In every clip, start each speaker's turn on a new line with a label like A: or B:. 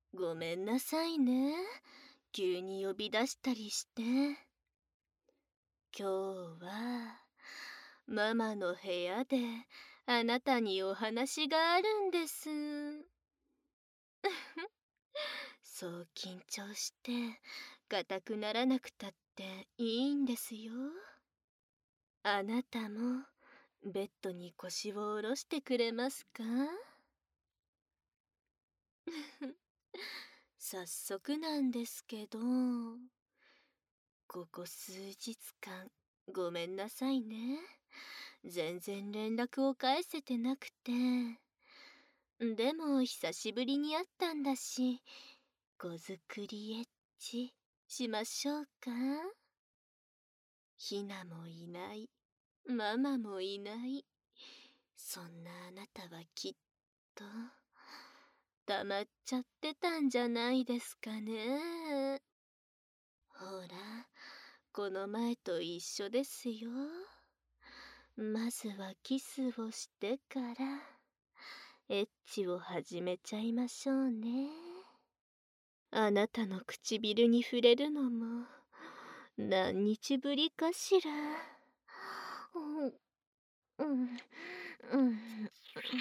A: ごめんなさいね。急に呼び出したりして。今日は、ママの部屋であなたにお話があるんです。そう緊張して硬くならなくたっていいんですよ。あなたもベッドに腰を下ろしてくれますか？早速なんですけど、ここ数日間ごめんなさいね。全然連絡を返せてなくて。でも久しぶりに会ったんだし、子作りエッチしましょうか？ひなもいない、ママもいない。そんなあなたはきっと黙っちゃってたんじゃないですかね。ほら、この前と一緒ですよ。まずはキスをしてからエッチを始めちゃいましょうね。あなたの唇に触れるのも何日ぶりかしら。うん、うん、うん、うん、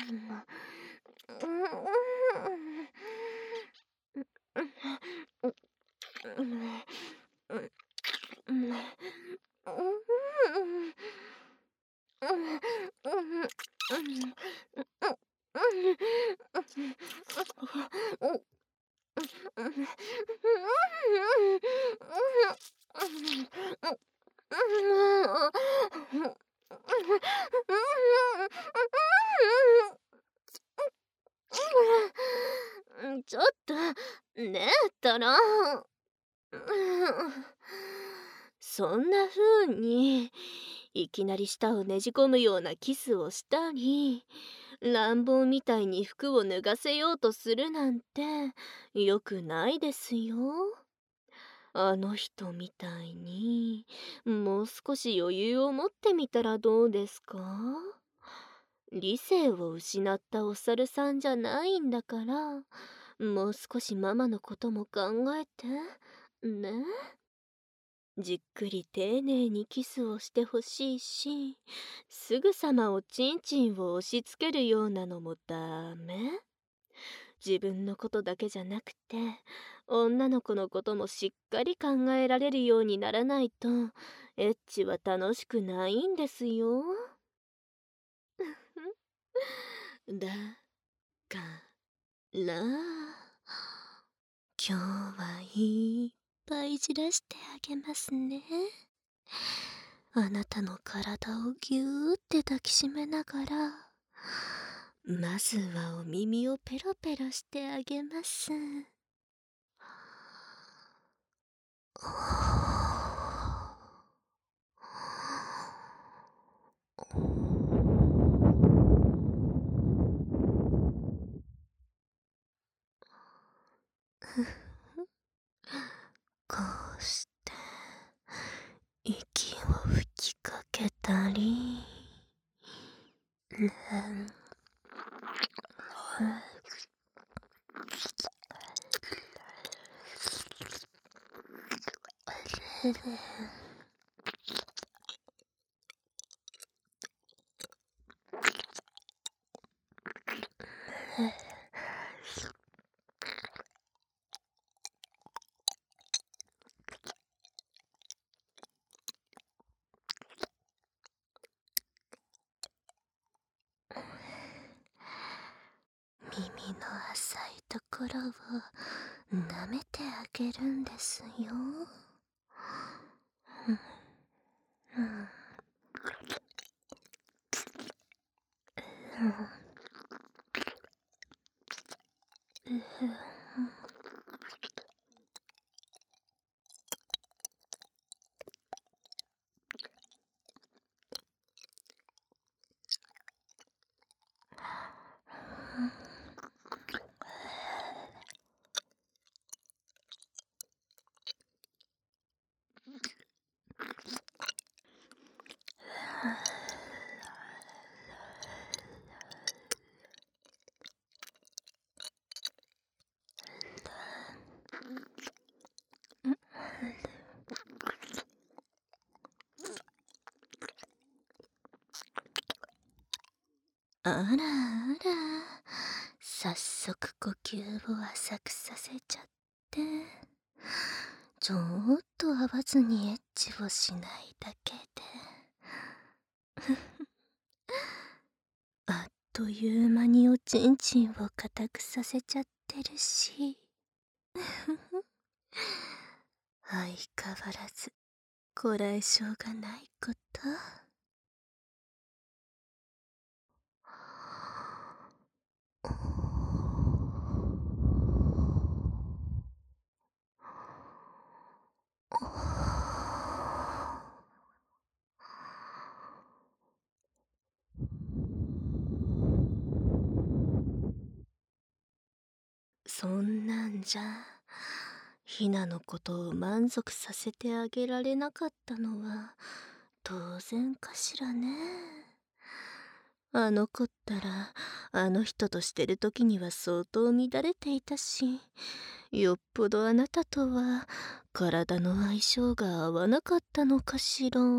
A: ちょっと、ねえったら。そんな風にいきなり舌をねじ込むようなキスをしたり、乱暴みたいに服を脱がせようとするなんてよくないですよ。あの人みたいにもう少し余裕を持ってみたらどうですか？理性を失ったお猿さんじゃないんだから、もう少しママのことも考えてね。じっくり丁寧にキスをしてほしいし、すぐさまおちんちんを押し付けるようなのもダメ。自分のことだけじゃなくて、女の子のこともしっかり考えられるようにならないと、エッチは楽しくないんですよ。だから、今日はいっぱいじらしてあげますね。あなたの体をぎゅーって抱きしめながら、まずはお耳をペロペロしてあげます。こうして息を吹きかけたり、耳の浅いところを舐めてあげるんですよ。 あらあら、早速呼吸を浅くさせちゃって、ちょっと会わずにエッチをしないだけであっという間におちんちんを固くさせちゃってるし相変わらずこらえ性がないこと。そんなんじゃひなのことを満足させてあげられなかったのは当然かしらね。あの子ったらあの人としてる時には相当乱れていたし、よっぽどあなたとは体の相性が合わなかったのかしら。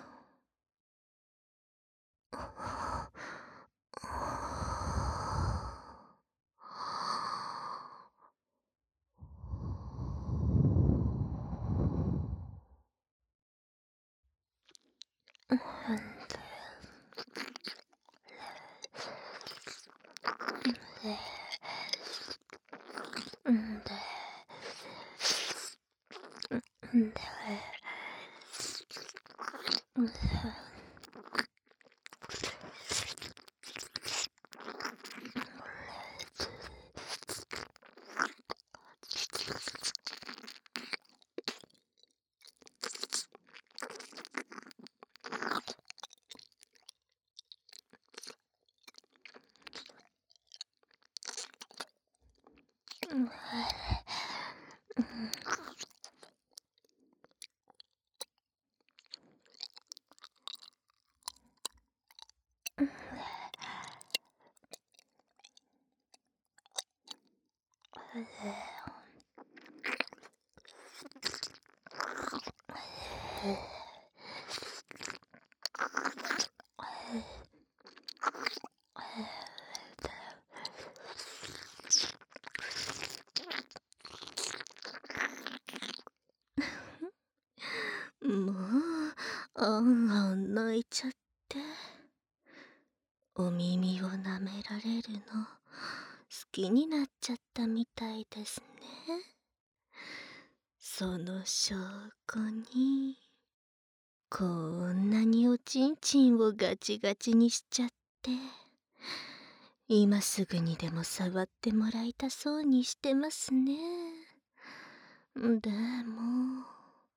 A: もうあんあん泣いちゃって、お耳を舐められるの好きになっちゃったみたいですね。その証拠にこんなにおちんちんをガチガチにしちゃって、今すぐにでも触ってもらいたそうにしてますね。でも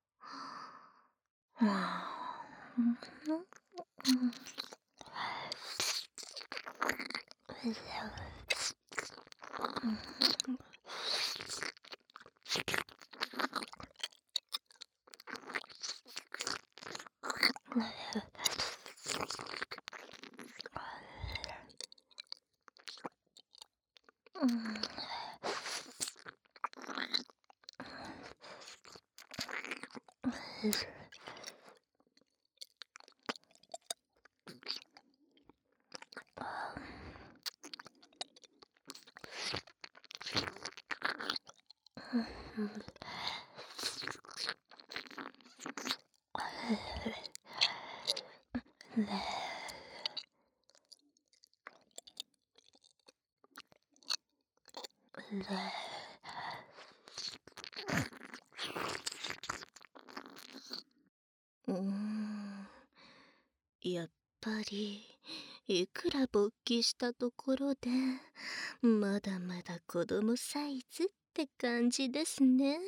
A: やっぱりいくら勃起したところでまだまだ子供サイズって感じですね。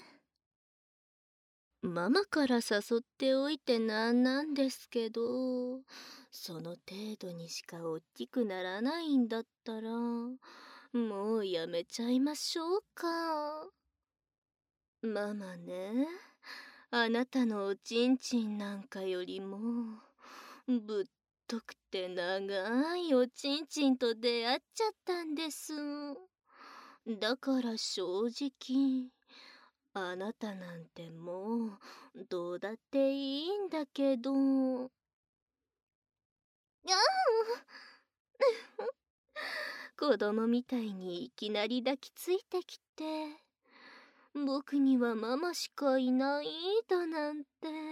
A: ママから誘っておいてなんですけど、その程度にしか大きくならないんだったらもうやめちゃいましょうか。ママね、あなたのおちんちんなんかよりもぶっとくて長いおちんちんと出会っちゃったんです。だから正直あなたなんてもうどうだっていいんだけど。 子供みたいにいきなり抱きついてきて、僕にはママしかいないだなんて。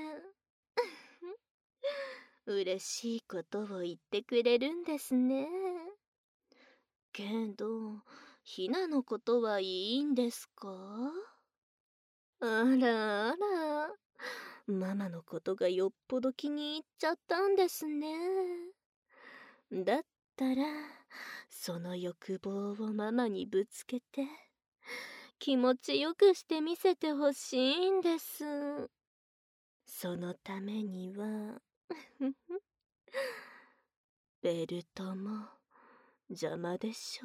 A: 嬉しいことを言ってくれるんですね。けど、ひなのことはいいんですか？あらあら、ママのことがよっぽど気に入っちゃったんですね。だったら、その欲望をママにぶつけて、気持ちよくしてみせてほしいんです。そのためには、ベルトも邪魔でしょ。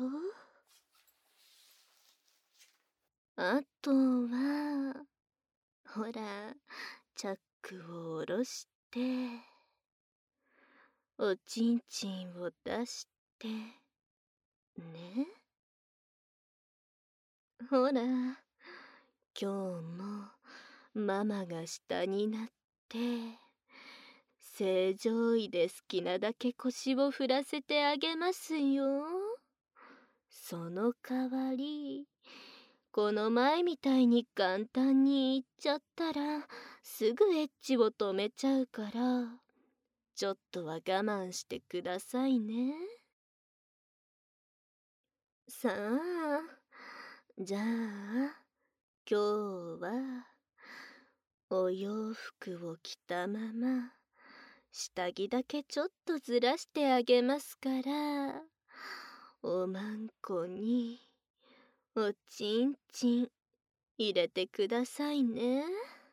A: あとは、ほら、チャックを下ろして、おちんちんを出して、ね。ほら、今日もママが下になって、正常位で好きなだけ腰を振らせてあげますよ。その代わり、この前みたいに簡単に言っちゃったら、すぐエッチを止めちゃうから、ちょっとは我慢してくださいね。さあ、じゃあ、今日は、お洋服を着たまま、下着だけちょっとずらしてあげますから、おまんこに、おちんちん、入れてくださいね。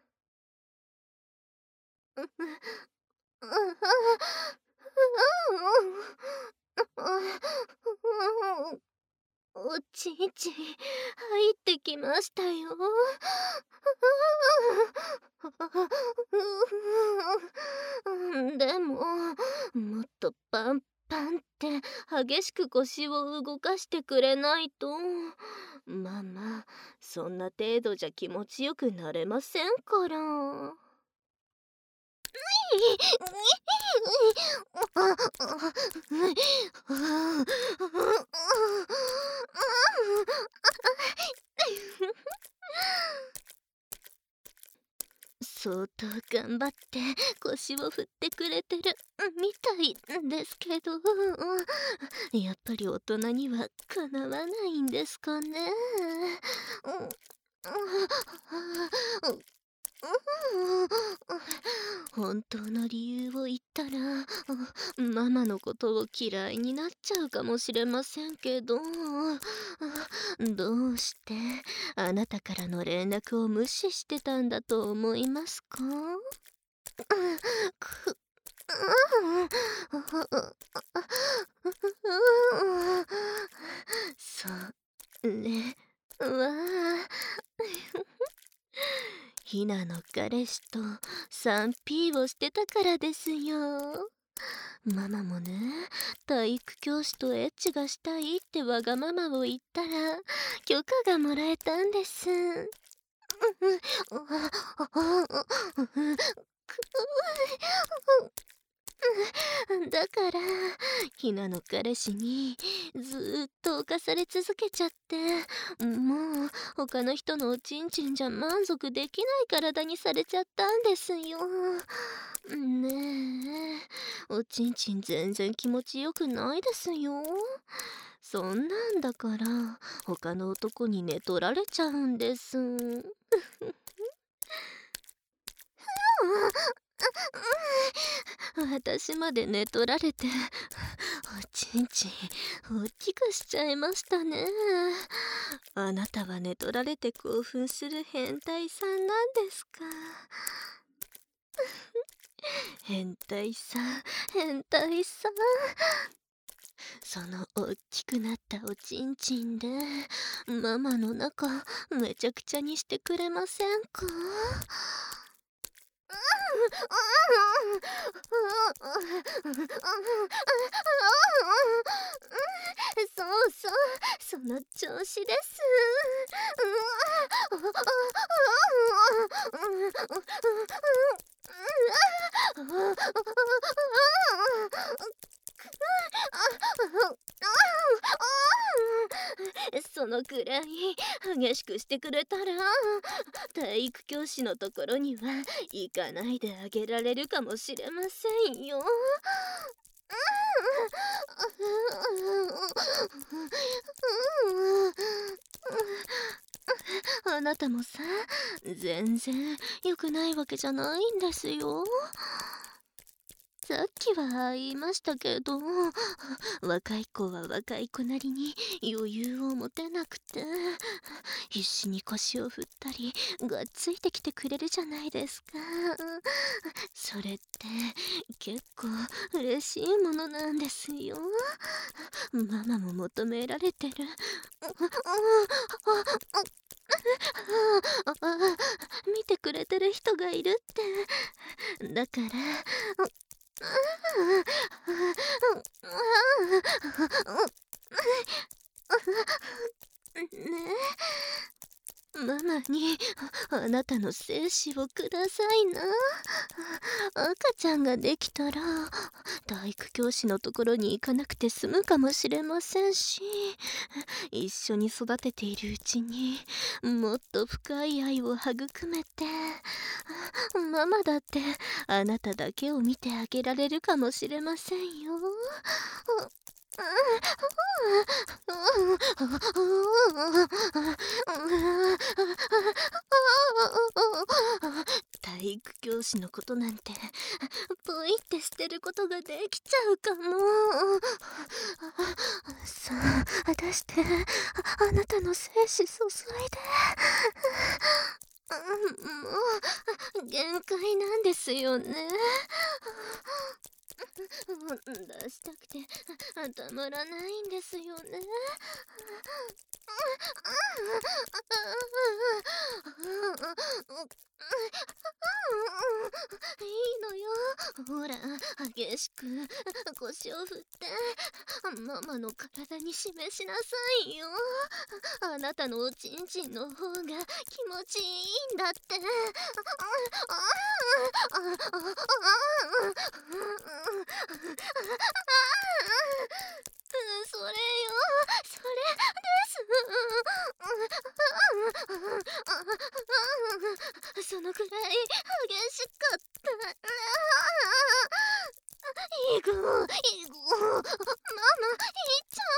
A: おちんちん入ってきましたよ。でも、もっとパンパンって激しく腰を動かしてくれないと。ママ、そんな程度じゃ気持ちよくなれませんから。相当頑張って腰を振ってくれてるみたいですけど、やっぱり大人にはかなわないんですかね。本当の理由を言ったら、ママのことを嫌いになっちゃうかもしれませんけど、どうしてあなたからの連絡を無視してたんだと思いますか？それはひなの彼氏と 3P をしてたからですよ。ママもね、体育教師とエッチがしたいってわがままを言ったら許可がもらえたんです。だからひなの彼氏にずーっと侵され続けちゃって、もう他の人のおちんちんじゃ満足できない体にされちゃったんですよ。ねえ、おちんちん全然気持ちよくないですよ。そんなんだから他の男に寝取られちゃうんです。私まで寝取られて、おちんちん大きくしちゃいましたね。あなたは寝取られて興奮する変態さんなんですか？変態さん、変態さん。その大きくなったおちんちんでママの中めちゃくちゃにしてくれませんか？そうそう、その調子です。 くらい激しくしてくれたら体育教師のところには行かないであげられるかもしれませんよ。あなたもさ、全然良くないわけじゃないんですよ。さっきは言いましたけど、若い子は若い子なりに余裕を持てなくて、必死に腰を振ったりがっついてきてくれるじゃないですか。それって結構嬉しいものなんですよ。ママも求められてる。見てくれてる人がいるって。だからねえ、ママにあなたの精子をくださいな。赤ちゃんができたら体育教師のところに行かなくて済むかもしれませんし、一緒に育てているうちにもっと深い愛を育めて、ママだってあなただけを見てあげられるかもしれませんよ。体育教師のことなんてポイって捨てることができちゃうかも。さあ出して、あなたの精子注いで。もう限界なんですよね。出したくてたまらないんですよね。いいのよ、ほら激しく腰を振ってママの体に示しなさいよ。あなたのおちんちんの方が気持ちいいんだって。それよ、それです。そのくらい激しかった。イグ、ママ、いっちゃ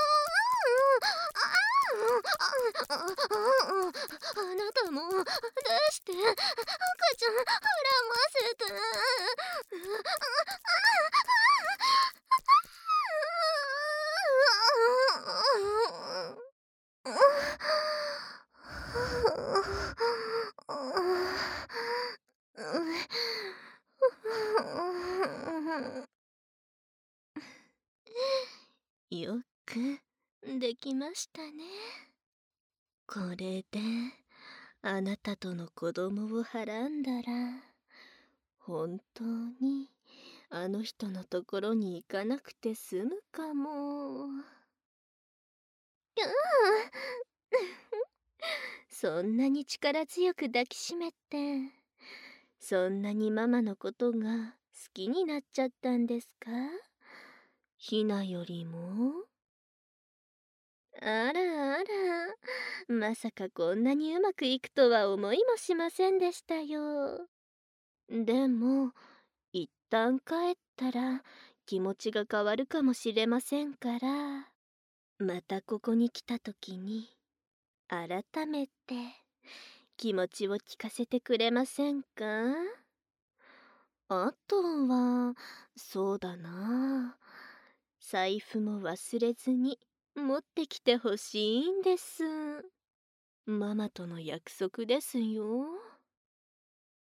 A: う。あなたも出して赤ちゃん恨ませて。よくできましたね。これであなたとの子供をはらんだら本当にあの人のところに行かなくて済むかも。そんなに力強く抱きしめて、そんなにママのことが好きになっちゃったんですか？ひなよりも？あらあら、まさかこんなにうまくいくとは思いもしませんでしたよ。でも一旦帰ったら気持ちが変わるかもしれませんから、またここに来た時に改めて気持ちを聞かせてくれませんか？あとはそうだな、財布も忘れずに持ってきてほしいんです。ママとの約束ですよ。